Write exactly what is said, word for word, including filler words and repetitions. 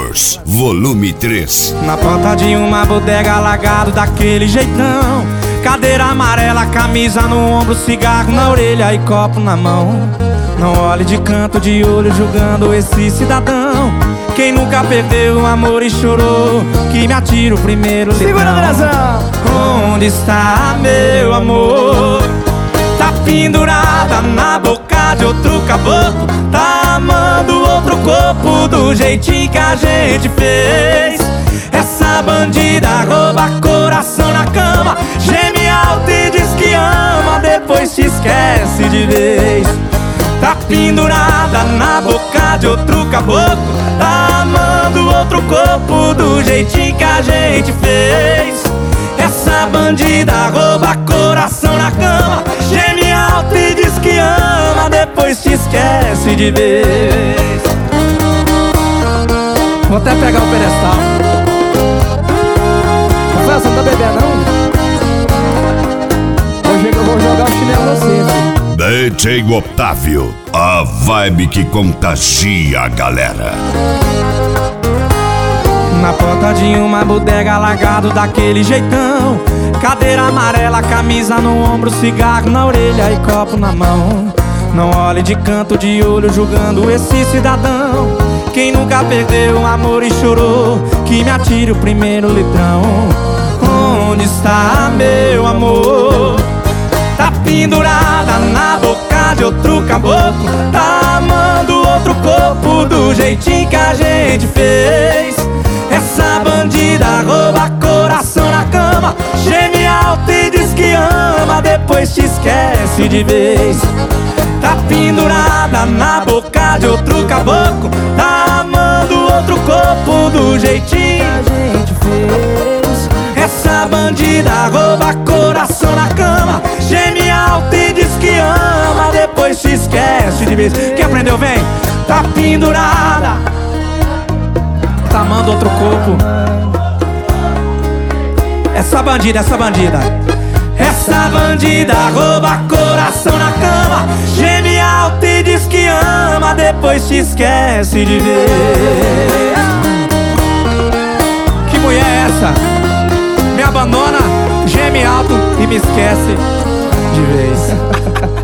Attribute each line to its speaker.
Speaker 1: Records, volume três.
Speaker 2: Na porta de uma bodega, largado daquele jeitão, cadeira amarela, camisa no ombro, cigarro na orelha e copo na mão. Não olhe de canto de olho julgando esse cidadão. Quem nunca perdeu o amor e chorou, que me atira o primeiro litrão.
Speaker 3: Segura a direção.
Speaker 2: Onde está meu amor? Tá pendurada na boca de outro caboclo, tá amando outro corpo do jeitinho que a gente fez. Essa bandida rouba coração na cama, geme alto e diz que ama, depois te esquece de vez. Tá pendurada na boca de outro caboclo, tá amando outro corpo do jeitinho que a gente fez. Essa bandida rouba coração na cama, geme alto e diz que ama, depois te esquece de vez.
Speaker 3: Vou até pegar o pedestal. Rafael, você não tá bebendo não? Hoje eu vou jogar o chinelo no você.
Speaker 1: D J Otávio, a vibe que contagia a galera.
Speaker 2: Na porta de uma bodega, largado daquele jeitão, cadeira amarela, camisa no ombro, cigarro na orelha e copo na mão. Não olhe de canto de olho julgando esse cidadão. Quem nunca perdeu o amor e chorou, que me atire o primeiro litrão. Onde está meu amor? Tá pendurada na boca de outro caboclo, tá amando outro corpo do jeitinho que a gente fez. Essa bandida rouba coração na cama, geme alto e diz que ama, depois te esquece de vez. Tá pendurada na boca de outro caboclo, tá amando outro corpo do jeitinho que a gente fez. Essa bandida rouba coração na cama, geme alto e diz que ama, depois te esquece de vez. Quem aprendeu vem. Tá pendurada, tá amando outro corpo. Essa bandida, essa bandida Essa bandida rouba coração na cama, geme alto e diz que ama, depois te esquece de ver. Que mulher é essa? Me abandona, geme alto e me esquece de vez.